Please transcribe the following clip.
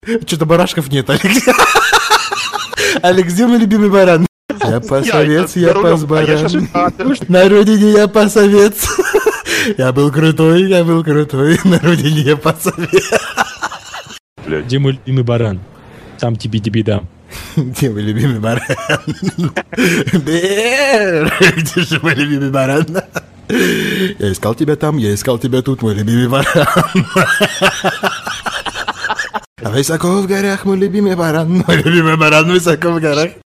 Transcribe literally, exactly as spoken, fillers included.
Что-то барашков нет, Алекс. Алекс, где мой любимый баран? Я пасовец, я пас баран. На родине я пасовец. Я был крутой, я был крутой. На родине я пасовец. Где мой любимый баран? Сам тебе тебе дам. Где мой любимый баран? Где же мой любимый баран? Я искал тебя там, я искал тебя тут, мой любимый баран. Высоко в горах, мой любимый баран, мой любимый баран, высоко в горах.